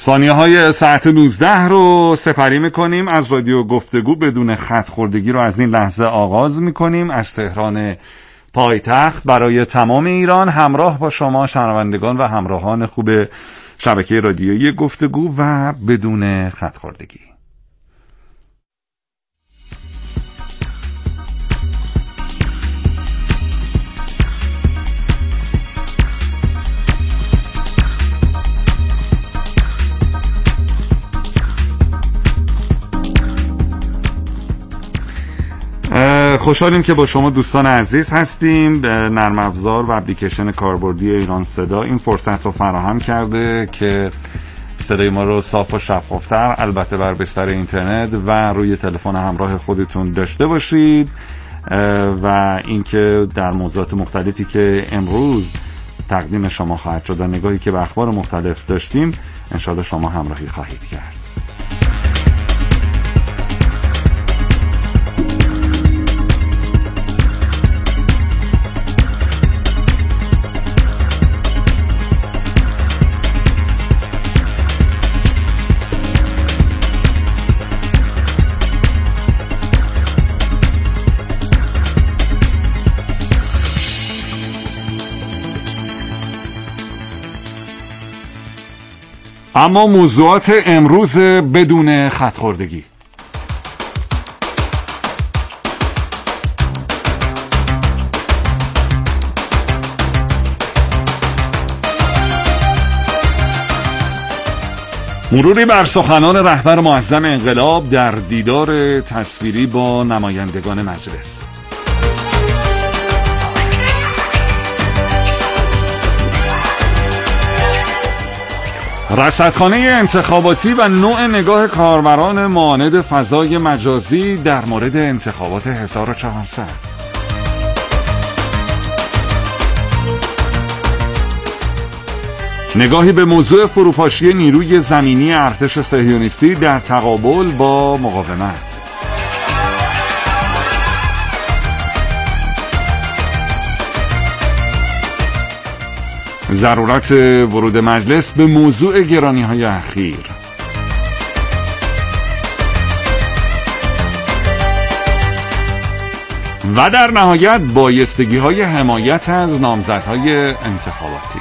ثانیه های ساعت 19 رو سپری میکنیم. از رادیو گفتگو بدون خط خوردگی رو از این لحظه آغاز میکنیم از تهران پایتخت برای تمام ایران، همراه با شما شنوندگان و همراهان خوب شبکه رادیویی گفتگو و بدون خط خوردگی. خوشحالیم که با شما دوستان عزیز هستیم. نرم افزار و اپلیکیشن کاربردی ایران صدا این فرصت رو فراهم کرده که صدای ما رو صاف و شفافتر، البته بر بستر اینترنت و روی تلفن همراه خودتون داشته باشید و اینکه در موضوعات مختلفی که امروز تقدیم شما خواهد شد و نگاهی که به اخبار مختلف داشتیم انشاءالله شما همراهی خواهید کرد. اما موضوعات امروز بدون خط خوردگی. مروری بر سخنان رهبر معظم انقلاب در دیدار تصویری با نمایندگان مجلس. رصدخانه انتخاباتی و نوع نگاه کاربران مانند فضای مجازی در مورد انتخابات 1400. نگاهی به موضوع فروپاشی نیروی زمینی ارتش صهیونیستی در تقابل با مقاومت. ضرورت ورود مجلس به موضوع گرانی‌های اخیر. و در نهایت بایستگی‌های حمایت از نامزدهای انتخاباتی.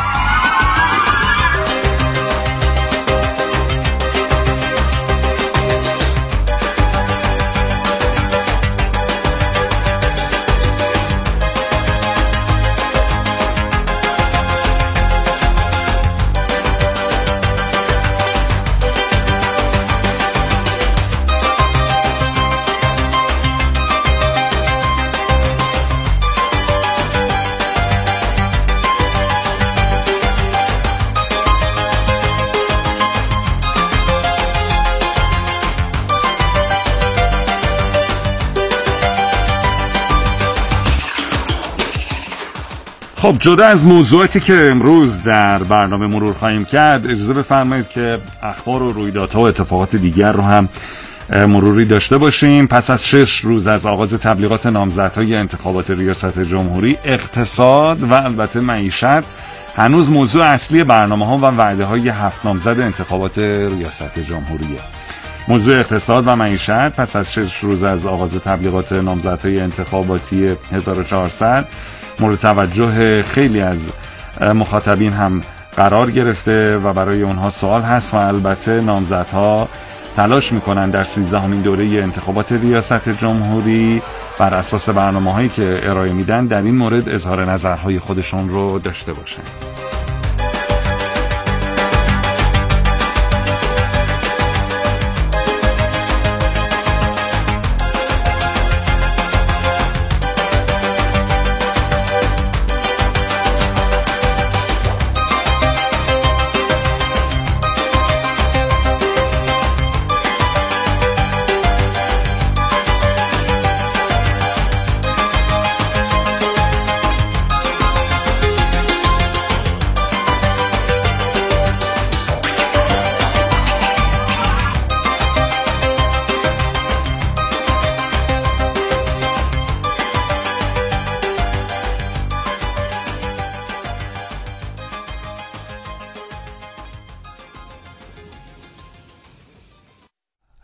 خب جدا از موضوعاتی که امروز در برنامه مرور خواهیم کرد، اجازه بفرمایید که اخبار و رویدادها و اتفاقات دیگر رو هم مروری داشته باشیم. پس از 6 روز از آغاز تبلیغات نامزدهای انتخابات ریاست جمهوری، اقتصاد و البته معیشت هنوز موضوع اصلی برنامه‌ها و وعده‌های 7 نامزد انتخابات ریاست جمهوریه. موضوع اقتصاد و معیشت پس از 6 روز از آغاز تبلیغات نامزدهای انتخاباتی 1400 مورد توجه خیلی از مخاطبین هم قرار گرفته و برای اونها سوال هست و البته نامزدها تلاش میکنن در 13مین دوره انتخابات ریاست جمهوری بر اساس برنامه‌هایی که ارائه میدن در این مورد اظهار نظرهای خودشون رو داشته باشن.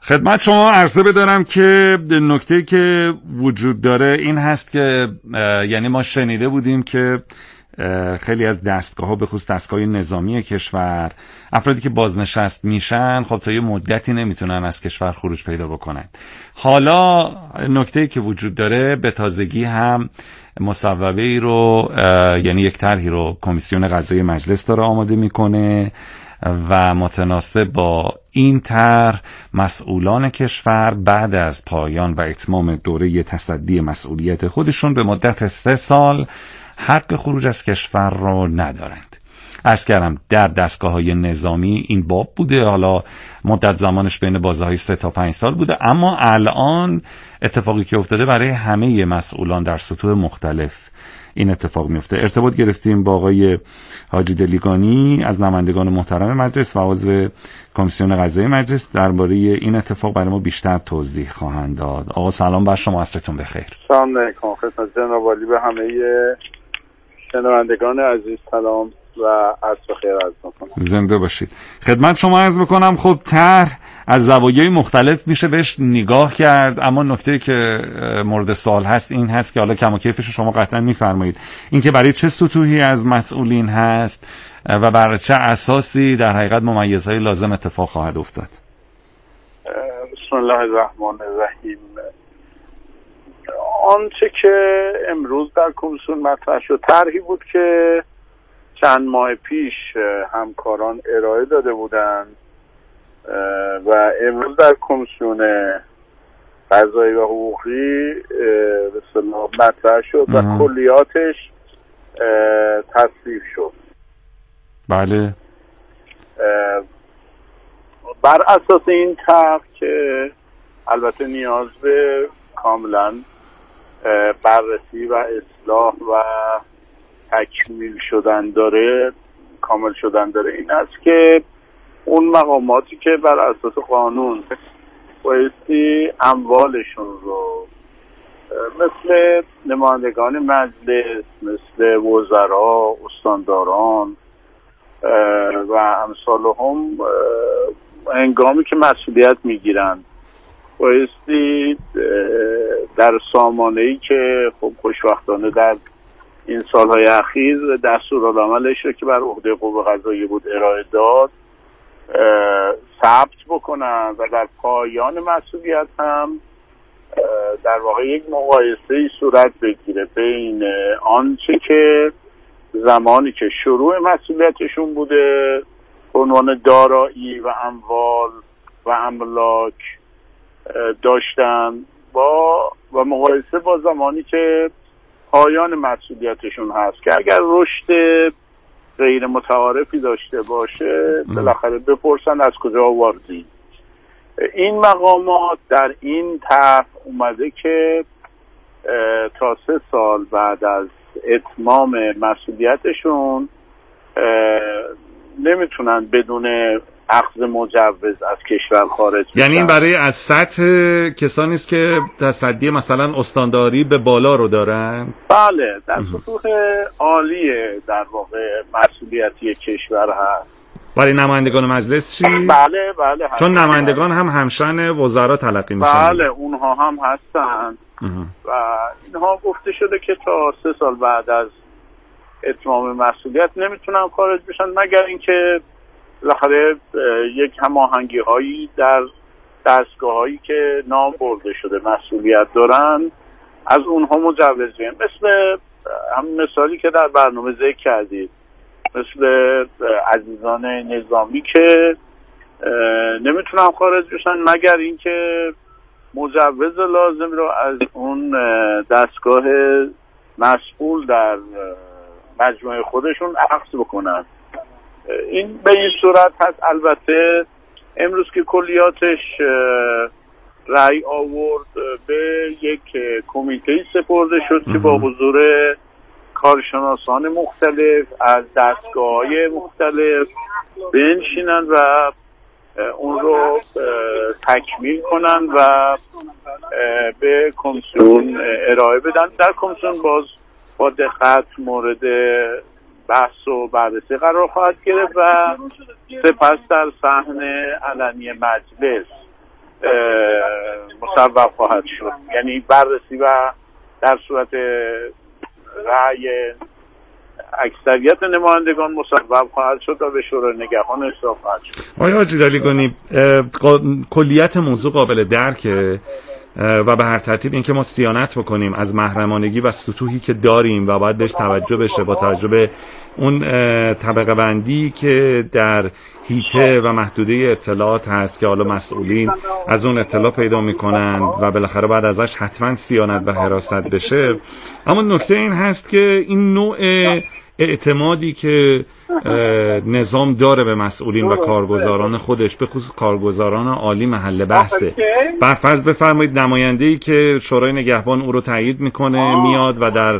خدمت شما عرضه بدارم که نکته که وجود داره این هست که یعنی ما شنیده بودیم که خیلی از دستگاه‌ها به خصوص دستگاه نظامی کشور افرادی که بازنشست میشن خب تا یه مدتی نمیتونن از کشور خروج پیدا بکنن. حالا نکته‌ای که وجود داره به تازگی هم مصوبه‌ای رو یعنی یک طرحی رو کمیسیون قضایی مجلس داره آماده میکنه و متناسب با این طرح مسئولان کشور بعد از پایان و اتمام دوره تصدی مسئولیت خودشون به مدت 3 سال حق خروج از کشور رو ندارند. عرض کردم در دستگاه‌های نظامی این باب بوده، حالا مدت زمانش بین بازه‌های 3 تا 5 سال بوده، اما الان اتفاقی که افتاده برای همه مسئولان در سطوح مختلف این اتفاق میفته. ارتباط گرفتیم با آقای حاجی دلیگانی از نمایندگان محترم مجلس و عضو کمیسیون قضایی مجلس درباره این اتفاق برای ما بیشتر توضیح خواهند داد. آقا سلام بر شما، عصرتون بخیر. سلام علیکم خدمت جناب عالی، به همه شنوندگان عزیز سلام و عصر خیر عرض می‌کنم. زنده باشید. خدمت شما عرض می‌کنم خب طرح از زوایای مختلف میشه بهش نگاه کرد، اما نکته که مورد سوال هست این هست که حالا کم و کیفش شما قطعا میفرمایید این که برای چه سطوحی از مسئولین هست و بر چه اساسی در حقیقت ممیزهای لازم اتفاق خواهد افتاد. بسم الله الرحمن الرحیم. آنچه که امروز در کمیسیون مطرح شد طرحی بود که چند ماه پیش همکاران ارائه داده بودند و امروز در کمیسیون قضایی و حقوقی به اصطلاح مطرح شد و کلیاتش تصویب شد. بله. بر اساس این طرح که البته نیاز به کاملا بررسی و اصلاح و تکمیل شدن داره، کامل شدن داره، این است که اون مقاماتی که بر اساس قانون بایستی اموالشون رو مثل نمایندگان مجلس، مثل وزرا، استانداران و امثالهم هنگامی که مسئولیت میگیرند بایستی در سامانه‌ای که خب خوشبختانه در این سالهای اخیر دستورالعملش رو که بر عهده قوه قضاییه بود ارائه داد ثبت بکنن و در پایان مسئولیت هم در واقع یک مقایسه‌ای صورت بگیره بین آنچه که زمانی که شروع مسئولیتشون بوده به عنوان دارایی و اموال و املاک داشتن و مقایسه با زمانی که پایان مسئولیتشون هست که اگر رشد غیر متعارفی داشته باشه بالاخره بپرسن از کجا آوردی. این مقامات در این طرح اومده که تا 3 سال بعد از اتمام مسئولیتشون نمیتونن بدون اخذ مجوز از کشور خارج بشن. یعنی این برای از سطح کسانی است که تصدی مثلا استانداری به بالا رو دارن؟ بله، در سطوح عالی در واقع مسئولیتی کشور هست. برای نمایندگان مجلس چی؟ بله چون نمایندگان هم همشن وزرا تلقی میشن. بله اونها هم هستن و اینها گفته شده که تا 3 سال بعد از اتمام مسئولیت نمیتونن خارج بشن مگر اینکه بالاخره یک هماهنگی هایی در دستگاه هایی که نام برده شده مسئولیت دارن از اونها مجوز بگیرن، مثل همین مثالی که در برنامه ذکر کردید، مثل عزیزان نظامی که نمیتونن خارج بشن مگر اینکه مجوز لازم رو از اون دستگاه مسئول در مجموعه خودشون اخذ بکنن. این به این صورت هست. البته امروز که کلیاتش رأی آورد به یک کمیته سپرده شد که با حضور کارشناسان مختلف از دستگاه‌های مختلف بنشینن و اون رو تکمیل کنن و به کمیسیون ارائه بدن. در کمیسیون باز با دقت مورد بحث و بررسی قرار خواهد گرفت و سپس در صحن علنی مجلس مصوب خواهد شد. یعنی بررسی و در صورت رأی اکثریت نمایندگان مصوب خواهد شد و به شورای نگهبان ارسال خواهد شد. آقای حاجی علیگانی، کلیت موضوع قابل درکه و به هر ترتیب اینکه ما صیانت بکنیم از محرمانگی و سطوحی که داریم و باید بهش توجه بشه با توجه به اون طبقه بندی که در حیطه و محدوده اطلاعات هست که حالا مسئولین از اون اطلاع پیدا میکنن و بالاخره بعد ازش حتما صیانت و حراست بشه. اما نکته این هست که این نوع اعتمادی که نظام داره به مسئولین و کارگزاران خودش، به خصوص کارگزاران عالی محل بحثه. برفرض بفرمایید نماینده‌ای که شورای نگهبان او رو تایید میکنه میاد و در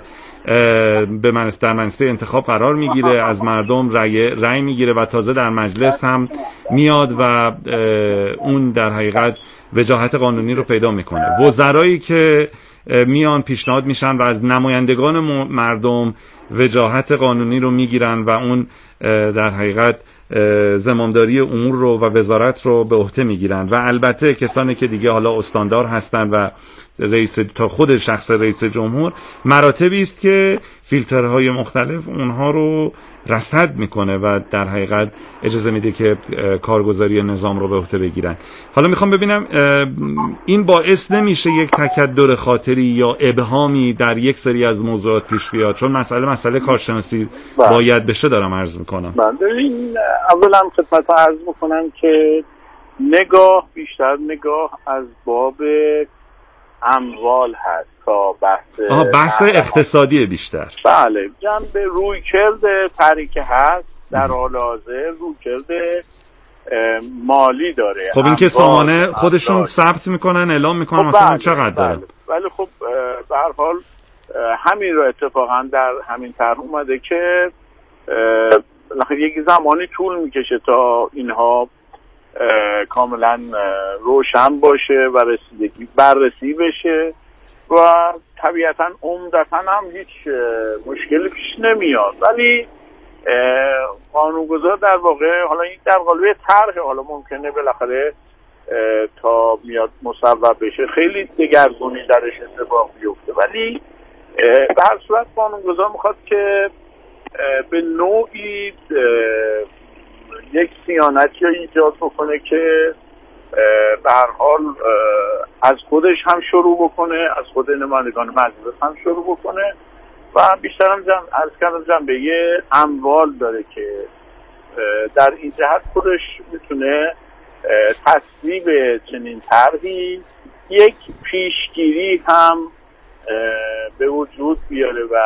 منصه انتخاب قرار میگیره، از مردم رأی میگیره و تازه در مجلس هم میاد و اون در حقیقت وجاهت قانونی رو پیدا میکنه. وزرایی که میان پیشنهاد میشن و از نمایندگان مردم وجاهت قانونی رو میگیرن و اون در حقیقت زمامداری امور رو و وزارت رو به عهده میگیرن و البته کسانی که دیگه حالا استاندار هستن و رئیس تا خود شخص رئیس جمهور مراتبی است که فیلترهای مختلف اونها رو رصد میکنه و در حقیقت اجازه میده که کارگزاری نظام رو به عهده بگیرن. حالا میخوام ببینم این باعث نمیشه یک تکدر خاطری یا ابهامی در یک سری از موضوعات پیش بیاد؟ چون مسئله کارشناسی باید بشه. دارم عرض میکنم. این اولا خدمت عرض میکنم که نگاه بیشتر نگاه از باب اموال هست تا بحث اقتصادی بیشتر. بله، جنب رویکرد تحریک هست در حال حاضر رویکرد مالی داره. خب این که سامانه خودشون ثبت میکنن اعلام میکنن خب مثلا چقدر داره. ولی خب به هر حال همین رو اتفاقا در همین طرح اومده که یک زمانی طول میکشه تا اینها کاملا روشن باشه و بررسی بشه و طبیعتا عمدتا هم هیچ مشکلی پیش نمیاد. ولی قانونگذار در واقع حالا این در قالب طرح، حالا ممکنه بالاخره تا میاد مصوب بشه خیلی دگرگونی درش اتفاق بیفته، ولی به هر صورت قانونگذار میخواد که به نوعی یک صیانتی رو ایجاد بکنه که به هر حال از خودش هم شروع بکنه، از خود نمایندگان مجلس هم شروع بکنه و بیشتر هم جنبه اموال داره که در این جهت خودش میتونه تصویب چنین طرحی یک پیشگیری هم به وجود بیاره و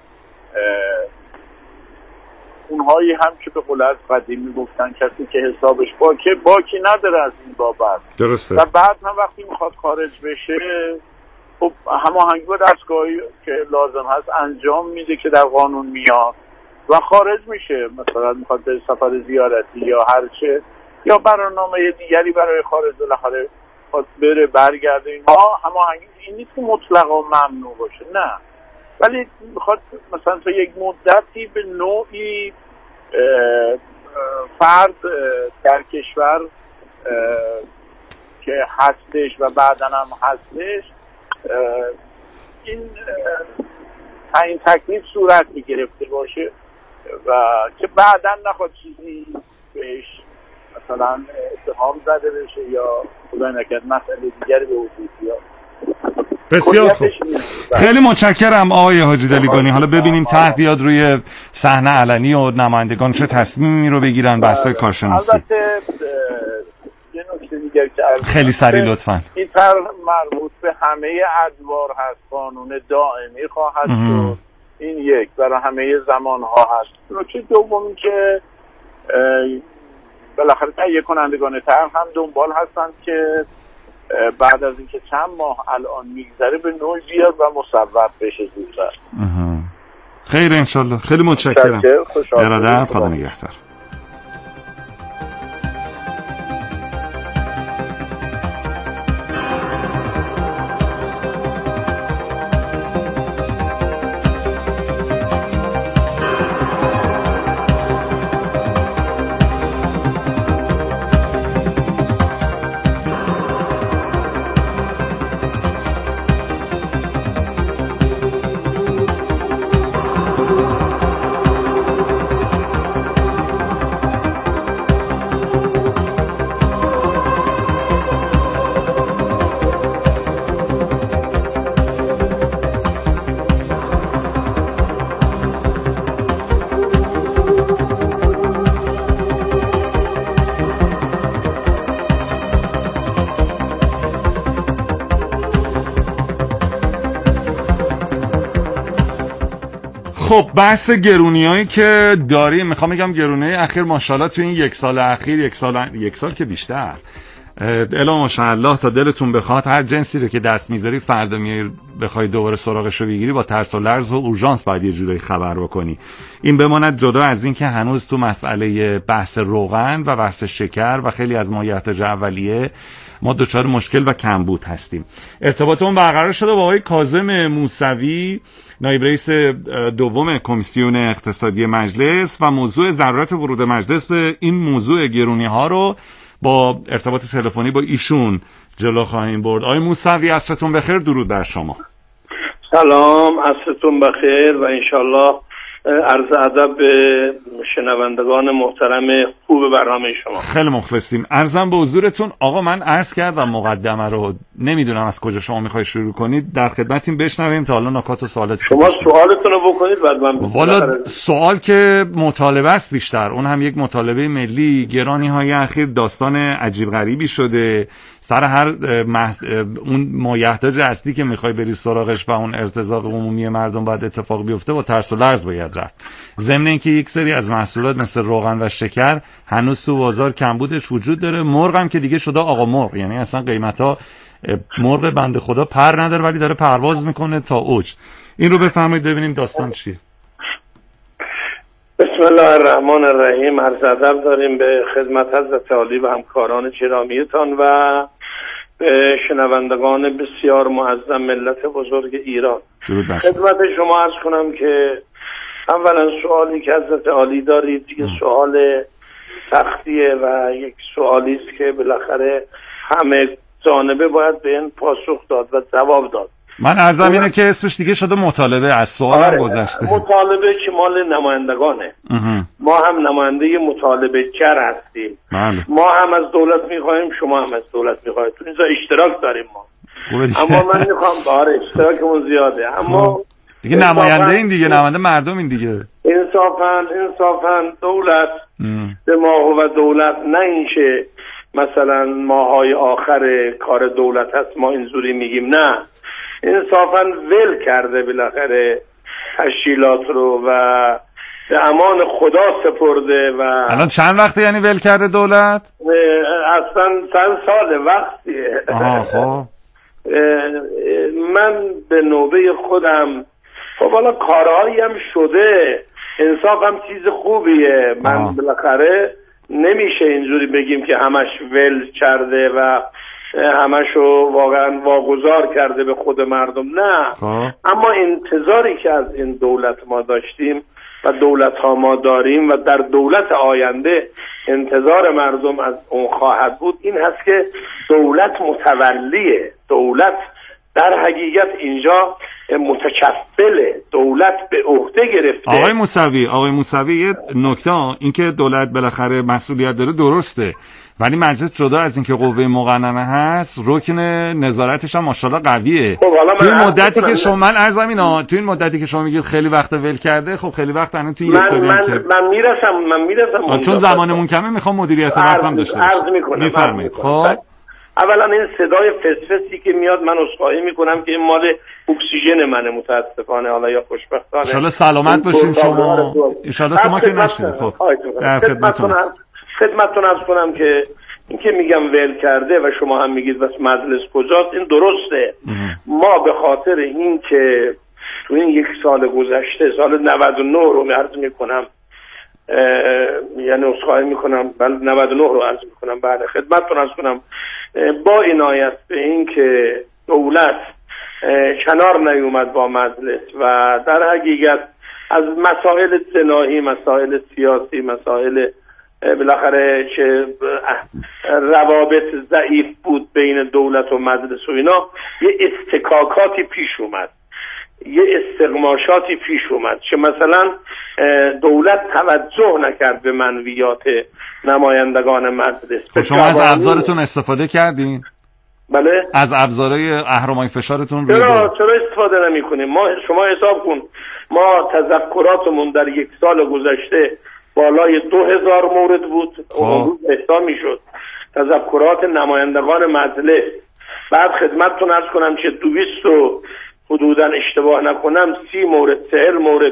اونهایی هم که به قول از قدیمی گفتن کسی که حسابش باکی نداره از این بابت. درسته. و بعد هم وقتی میخواد خارج بشه خب هماهنگی با دستگاهی که لازم هست انجام میده که در قانون میاد و خارج میشه. مثلا میخواد به سفر زیارتی یا هرچه یا برنامه دیگری برای خارج بالاخره خواست بره برگرده، اینها هماهنگی این نیست که مطلقا ممنوع باشه، نه، ولی میخواد مثلا تا یک مدتی به نوعی فرد در کشور که هستش و بعداً هم هستش این تعیین تکلیف صورت میگرفته باشه و که بعداً نخواد چیزی بهش مثلا اتهام زده بشه یا خدا نکرد مسئله دیگری به وجود بیاد. بسیار خوب، خیلی متشکرم آقای حاجی علیگانی. حالا ببینیم طرح بیاد روی صحنه علنی و نمایندگان چه تصمیمی رو بگیرن. بحث کارشناسی. البته یه نکته دیگر که خیلی سریع لطفاً. این طرح مربوط به همه ادوار هست، قانون دائمی خواهد شد. این یک برای همه زمان‌ها هست. نکته دومی که بالاخره تهیه کنندگان طرح هم دنبال هستند که بعد از اینکه چند ماه الان میگذره به نوعی بیاد و مصوب بشه زودتر. خیر انشالله. خیلی متشکرم. ارادت، خدا نگهدار. خب بحث گرونیایی که داریم، میخوام بگم گرونی اخیر ماشاءالله تو این یک سال اخیر، یک سال که بیشتر، الا ماشاءالله تا دلتون بخواد هر جنسی رو که دست میذاری فردا میای بخوای دوباره سراغش رو بگیری با ترس و لرز و اورژانس باید یه جوری خبر بکنی. این بماند جدا از این که هنوز تو مسئله بحث روغن و بحث شکر و خیلی از مایحتاج اولیه ما دچار مشکل و کمبود هستیم. ارتباطمون برقرار شده با آقای کاظم موسوی، نایب رئیس دوم کمیسیون اقتصادی مجلس، و موضوع ضرورت ورود مجلس به این موضوع گرونی ها رو با ارتباط تلفنی با ایشون جلو خواهیم برد. آقای موسوی عصرتون بخیر، درود بر شما. سلام، عصرتون بخیر و انشالله عرض ادب به شنوندگان محترم خوب برنامه شما. خیلی مخلصیم. عرضم به حضورتون آقا، من عرض کردم مقدمه رو، نمیدونم از کجا شما میخوای شروع کنید، در خدمتیم بشنویم تا حالا نکات و سوالاتی شما سوالتون رو بکنید بعد من. والا سوال که مطالبه است بیشتر، اون هم یک مطالبه ملی. گرانی های اخیر داستان عجیب غریبی شده، سر هر اون مایحتاج اصلی که میخوای بری سراغش و اون ارتزاق عمومی مردم باید اتفاق بیفته با ترس و لرز باید رفت. ضمن اینکه یک سری از محصولات مثل روغن و شکر هنوز تو بازار کمبودش وجود داره. مرغ هم که دیگه شده آقا مرغ، یعنی اصلا قیمتا مرغ بنده خدا پر نداره ولی داره پرواز میکنه تا اوج. این رو بفرمایید ببینیم داستان چیه. بسم الله الرحمن الرحیم. عرض ادب داریم به خدمت حضرت عالی و همکاران گرامیتان و به شنوندگان بسیار معظم ملت بزرگ ایران. خدمت شما عرض کنم که اولا سوالی که حضرت عالی دارید یه سوال سختیه و یک سوالی است که بالاخره همه جانبه باید به این پاسخ داد و جواب داد. من عرضم اینه که اسمش دیگه شده مطالبه، از سوال هم گذشته. مطالبه که مال نمایندگانه. ما هم نماینده مطالبه گر هستیم. ما هم از دولت میخوایم، شما هم از دولت میخواید. تو اینجا اشتراک داریم ما. اما من میخوام اشتراکمون زیاده، اما دیگه نماینده این دیگه، نماینده مردم این دیگه. انصافاً دولت به ما و دولت نه اینشه مثلا ماهای آخر کار دولت هست ما اینجوری میگیم، نه، انصافاً ول کرده بالاخره تشکیلات رو و به امان خدا سپرده. و الان چند وقته یعنی ول کرده دولت؟ اصلا چند سال وقتیه. خب من به نوبه خودم خب حالا کارهایی هم شده، انصاف هم چیز خوبیه. من بالاخره نمیشه اینجوری بگیم که همش ول کرده و همشو واقعا واگذار کرده به خود مردم، نه. اما انتظاری که از این دولت ما داشتیم و دولت ها ما داریم و در دولت آینده انتظار مردم از اون خواهد بود این هست که دولت متولیه، دولت در حقیقت اینجا متکفله، دولت به عهده گرفته. آقای موسوی یه نکته، این که دولت بالاخره مسئولیت داره درسته، ولی مجلس جدا از اینکه قوه مقننه هست رکن نظارتش هم ماشاءالله قویه. تو این مدتی که شما من عرضم اینا، تو این مدتی که شما میگید خیلی وقت ول کرده، خب خیلی وقت الان تو یک سالی هم که من میرسم چون زمانمون کمه میخوام مدیریت وقتم داشته باشم. میفرمایید. خب اولا این صدای فسفسی که میاد من عذرخواهی میکنم که این مال اکسیژن منه متاسفانه، حالا یا خوشبختانه. ان شاءالله سلامت باشین شما. ان شاءالله شما که نشین. خب در خدمتتون عرض کنم که این که میگم ول کرده و شما هم میگید بس مجلس کجاست، این درسته. ما به خاطر این که تو این یک سال گذشته، سال 99 رو عرض میکنم، یعنی عذرخواهی میکنم، بله 99 رو عرض میکنم، بله خدمتتون عرض کنم، با عنایت به این که دولت کنار نیومد با مجلس و در حقیقت از مسائل جناحی، مسائل سیاسی، مسائل بالاخره که روابط ضعیف بود بین دولت و مجلس و اینا، یه استکاکاتی پیش اومد، یه استقماشاتی پیش اومد که مثلا دولت توجه نکرد به منویات نمایندگان مجلس. شما از ابزارتون استفاده کردین؟ بله. از ابزارهای اهرم‌های فشارتون چرا استفاده نمی‌کنیم؟ شما حساب کن، ما تذکراتمون در یک سال گذشته بالای 2000 مورد بود، اون حساب میشد تذکرات نمایندگان مجلس. بعد خدمتتون عرض کنم که 200 حدوداً اشتباه نکنم 30 مورد 40 مورد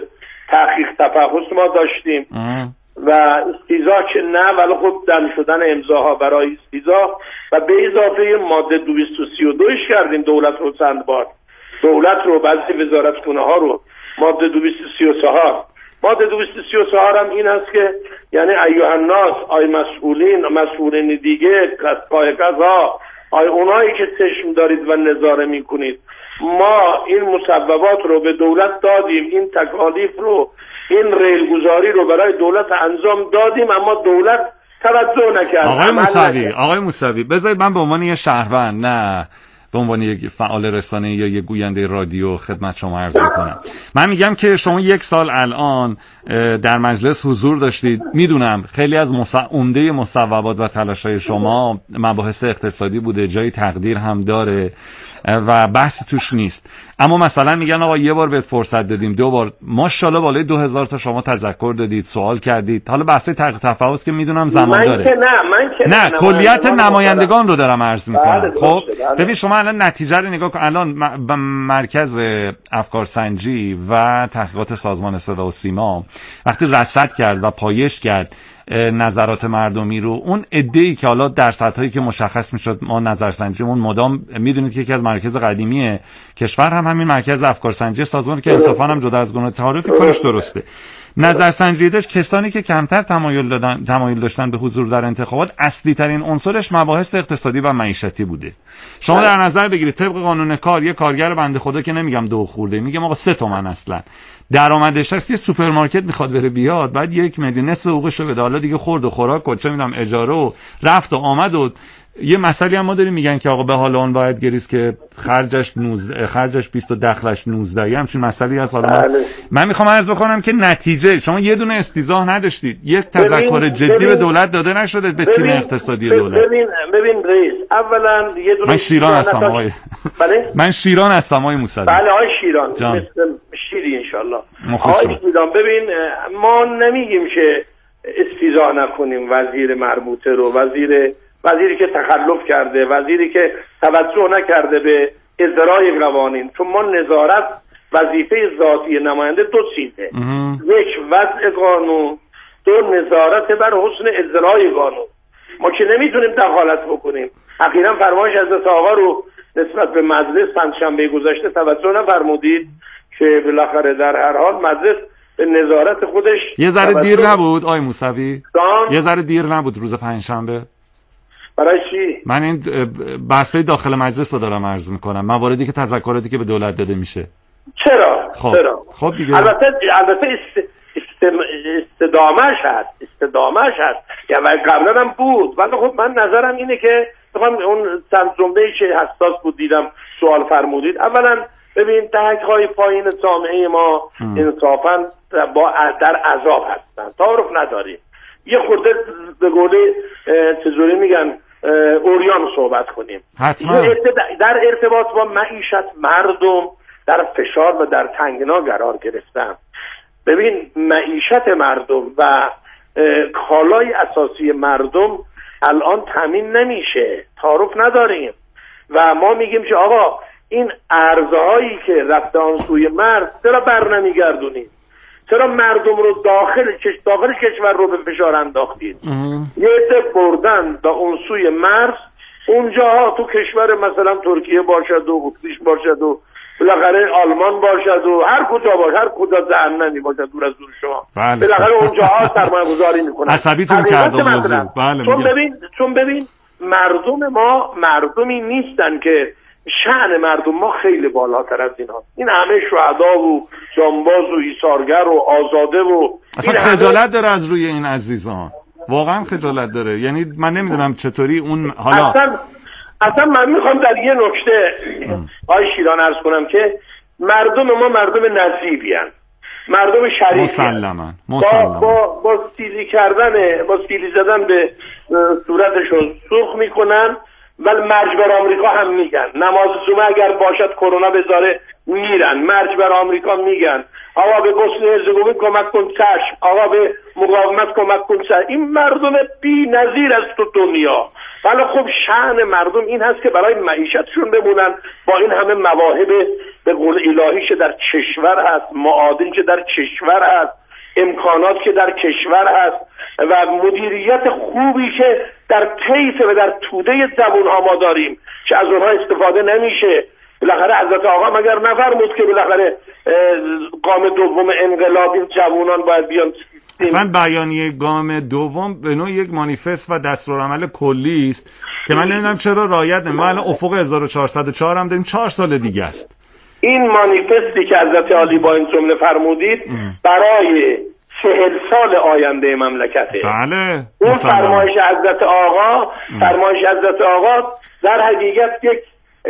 تحقیق تفحص ما داشتیم و استیضاح که نه، ولی خب دم شدن امضاها برای استیضاح و به اضافه ماده 232 کردیم دولت رو چند بار، دولت رو بعضی وزارتخونه ها رو ماده 234. ماده 234 هم این است که یعنی ایها الناس، آی مسئولین دیگه، قضا، آی اونایی که چشم دارید و نظاره میکنید، ما این مصوبات رو به دولت دادیم، این تکالیف رو، این ریلگذاری رو برای دولت انجام دادیم، اما دولت توجه نکرد. آقای موسوی بذارید من به عنوان یه شهروند، نه به عنوان یک فعال رسانه‌ای یا یک گوینده رادیو خدمت شما عرض می‌کنم. من میگم که شما 1 سال الان در مجلس حضور داشتید. میدونم خیلی از عمده مصوبات و تلاش‌های شما مباحث اقتصادی بوده، جای تقدیر هم داره و بحث توش نیست. اما مثلا میگن آقا یه بار بهت فرصت دادیم، 2 بار، ماشاءالله بالای 2000 تا شما تذکر دادید، سوال کردید. حالا بحث تحقیق تفحص که میدونم زمان داره. نه کلیت نمایندگان رو دارم عرض میکنم. خب ببین شما الان نتیجه رو نگاه کن. الان مرکز افکارسنجی و تحقیقات سازمان صدا و سیما وقتی رصد کرد و پایش کرد نظرات مردمی رو، اون عده‌ای که حالا درصدهایی که مشخص میشد، ما نظرسنجیمون مدام میدونید که یکی از مراکز قدیمی کشور هم همین مرکز افکارسنجی سازمان که انصافا هم جدا از گونه تعارفی کارش درسته. نظرسنجی داشت کسانی که کمتر تمایل داشتن به حضور در انتخابات، اصلی ترین عنصرش مباحث اقتصادی و معیشتی بوده. شما در نظر بگیرید طبق قانون کار یه کارگر بنده خدا که نمیگم 2 خورده، میگم آقا 3 تومن اصلا درآمدش هست، یه سوپرمارکت میخواد بره بیاد، بعد 1 میلیون نصف حقوقش رو بده، حالا دیگه خورد و خوراک و چه میدونم اجاره و رفت و آمد و یه مسئله هم ما داریم میگن که آقا به حال اون باید گریست که خرجش 20 و دخلش 19. همچین مسئله هست. حالا من میخوام عرض بکنم که نتیجه شما یه دونه استیضاح نداشتید، یک تذکر جدی به دولت داده نشده، به تیم اقتصادی دولت. ببین رئیس، اولا یه دونه من شیران هستم آقای من شیران هستم آقای موسوی. بله آقای شیران، مثل شیری ان شاء الله. آقای شیران ببین، ما نمیگیم که استیضاح نکنیم وزیر مربوطه رو، وزیری که تخلف کرده، وزیری که توجه نکرده به اجرای قوانین. چون ما نظارت وظیفه ذاتی نماینده 2 چیزه، 1 وضع قانون، 2 نظارت بر حسن اجرای قانون. ما که نمیتونیم دخالت بکنیم. اخیراً فرمایش حضرت آقا رو نسبت به مجلس پنجشنبه گذشته توجه نفرمودید که بالاخره در هر حال مجلس به نظارت خودش یه ذره دیر نبود آقای موسوی؟ یه ذره دیر نبود روز پنجشنبه؟ برای چی؟ من این بحثای داخل مجلس رو دارم عرض میکنم، مواردی که تذکراتی که به دولت داده میشه. چرا؟ خب دیگه البته استدامش هست یعنی قبلا هم بود، ولی خب من نظرم اینه که اون چند جمله‌ای که حساس بود دیدم سوال فرمودید. اولا ببین دهک‌های پایین جامعه ما انصافاً در عذاب هستن، تعارف نداریم. یه خورده به قول چجوری میگن اوریان صحبت کنیم. حتما. در ارتباط با معیشت مردم در فشار و در تنگنا قرار گرفتن. ببین معیشت مردم و کالای اساسی مردم الان تامین نمیشه، تعارف نداریم و ما میگیم که آقا این ارزهایی که رفته آن سوی مرز چرا بر نمیگردونید؟ چرا مردم رو داخل کشور رو به فشار انداختید؟ یه عده بردن به اون سوی مرز، اونجاها تو کشور مثلا ترکیه باشد و اتریش باشد و بالاخره آلمان باشد و هر کجا باشه، هر کجا جهنمی باشد دور از دور شما، بالاخره اونجاها سرمایه گذاری میکنن. عصبیتون کردم موضوع. بله. چون ببین مردم ما مردمی نیستن که شأن مردم ما خیلی بالاتر از اینها. این همه شهدا و جانباز و ایثارگر و آزاده و اصلا خجالت داره از روی این عزیزان، واقعا خجالت داره. یعنی من نمیدونم چطوری اون حالا اصلا من میخوام در یه نکته آی شیران عرض کنم که مردم ما مردم نزیبی هستند، مردم شریفی مسلما با سیلی زدن به صورتشون سوخ میکنن. ولی مرج بر آمریکا هم میگن نماز جمعه اگر باشد کرونا بذاره میرن، مرج بر آمریکا میگن آقا به بوسنی هرزگوین کمک کن چشم، آقا به مقاومت کمک کن چشم. این مردم بی نظیر است تو دنیا، ولی خب شأن مردم این هست که برای معیشتشون بمونن با این همه مواهب به قول الهی که در کشور هست، معادن که در کشور هست، امکانات که در کشور هست و مدیریت خوبی که در طیف و در توده جوان‌ها ما داریم که از اونها استفاده نمیشه. بالاخره حضرت آقا مگر نفرمود که بالاخره گام دوم انقلاب این جوانان باید بیان؟ اصلا بیانیه گام دوم به نوع یک مانیفست و دستورالعمل کلی است که من نمیدونم چرا رعایت نمیشه. ما الان افق 1404 هم داریم، 4 سال دیگه است. این مانیفستی که حضرت عالی با این جمله فرمودید برای 40 سال آینده مملکته. بله. اون فرمایش حضرت آقا در حقیقت یک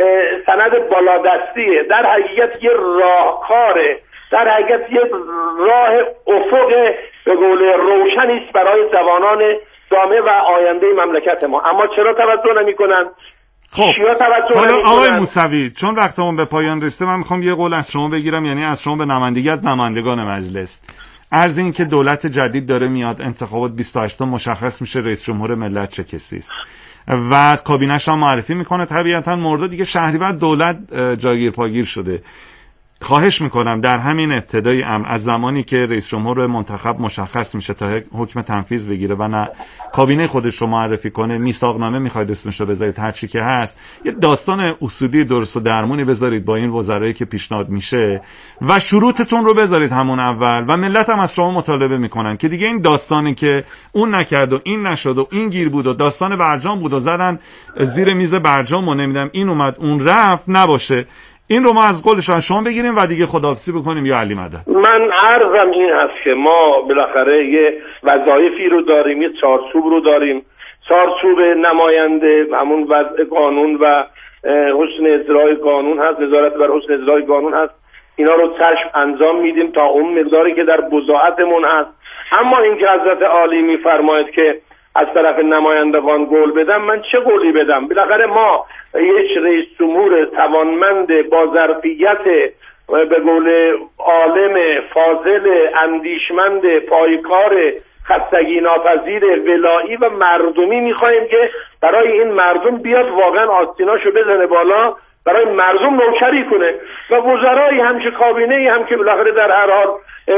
سند بالادستیه، در حقیقت یک راهکاره، در حقیقت یک راه افق به قول روشنی است برای جوانان جامعه و آینده مملکت ما. اما چرا توجه نمی‌کنن؟ خب حالا آقای موسوی، چون وقتمون به پایان رسیده، من میخوام یه قول از شما بگیرم، یعنی از شما به نمایندگی از نمایندگان مجلس. عرض این که دولت جدید داره میاد، انتخابات 28 مشخص میشه رئیس جمهور ملت چه کسی است و کابینه‌اش هم معرفی میکنه. طبیعتا مرداد دیگه شهریور دولت جاگیر پاگیر شده. خواهش میکنم در همین ابتدای امر، از زمانی که رئیس جمهور منتخب مشخص میشه تا حکم تنفیذ بگیره و نه کابینه خودش رو معرفی کنه، میثاقنامه میخواید اسمش رو بذارید، هر چی که هست، یه داستان اصولی درست و درمونی بذارید با این وزرایی که پیشنهاد میشه و شروطتون رو بذارید همون اول و ملت هم از شما مطالبه میکنن که دیگه این داستانی که اون نکرد و این نشد و این گیر بود و داستان برجام بود و زدن زیر میز برجام و نمیدونم این اومد اون رفت نباشه. این رو ما از قولشان شما بگیریم و دیگه خداحافظی بکنیم. یا علی مدد. من عرضم این هست که ما بالاخره یه وظایفی رو داریم، یه چارچوب رو داریم، چارچوب نماینده همون وضع قانون و حسن اجرای قانون هست، نظارت بر حسن اجرای قانون هست. اینا رو چشم انجام میدیم تا اون مقداری که در بضاعتمون هست. اما این که حضرت عالی میفرماید که از طرف نمایندگان قول بدم، من چه قولی بدم؟ بالاخره ما یک رئیس جمهور توانمند با ظرفیت به قول عالم فاضل اندیشمند پایکار خستگی ناپذیر ولایی و مردمی میخوایم که برای این مردم بیاد واقعا آستیناشو بزنه بالا، برای مردم نوکری کنه و وزرایی هم که کابینه‌ای هم که بالاخره در هر حال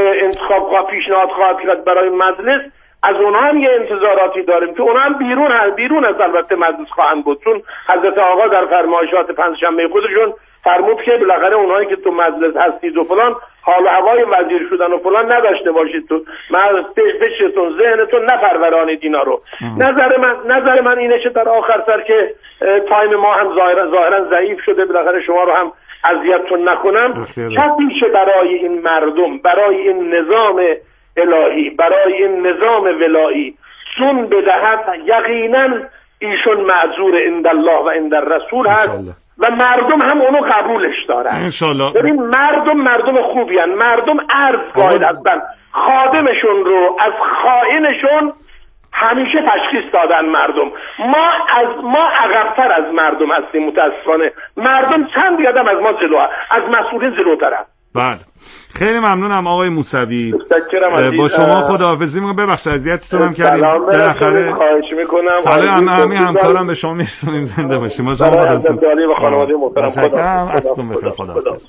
انتخاب پیشنهاد خواهد کرد برای مجلس، از اونها هم یه انتظاراتی داریم که اونها هم بیرون از البته مجلس خواهند بود، چون حضرت آقا در فرمایشات پنجشنبه خودشون فرمود که بالاخره اونهایی که تو مجلس هستید و فلان حال و هوای وزیر شدن و فلان نداشته باشید، تو بچتون ذهنتون نپرورانید اینا رو. نظر من اینه که در آخر سر که تایم ما هم ظاهرا ضعیف شده، بالاخره شما رو هم اذیتتون نکنم، کسی که برای این مردم، برای این نظام الهی، برای این نظام ولایی جون بدهد، یقینا ایشون معذور عند الله و عند الرسول هست و مردم هم اونو قبولش دارن انشالله. ببین مردم خوبی هن. مردم عرض باید هستن خادمشون رو از خائنشون همیشه تشخیص دادن. مردم ما عقب‌تر از مردم هستیم متاسفانه. مردم چند قدم از ما جلو، از مسئولین جلوترن. بله خیلی ممنونم آقای موسوی، با شما خداحافظی میکنم. ببخشید اذیتتونم کردیم. بالاخره خواهش میکنم. سلام همین همکارم به شما میرسونیم. زنده باشیم. ما شما خداحافظی و خانواده محترم. خداحافظ. بخیر. خداحافظ.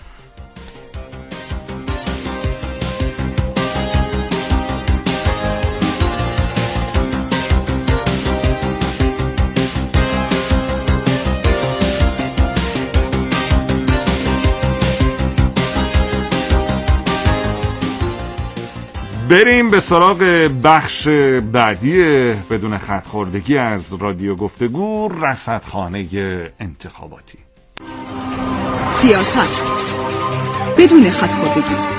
بریم به سراغ بخش بعدی بدون خط خوردگی از رادیو گفتگو، رصدخانه انتخاباتی. سیاست بدون خط خوردگی.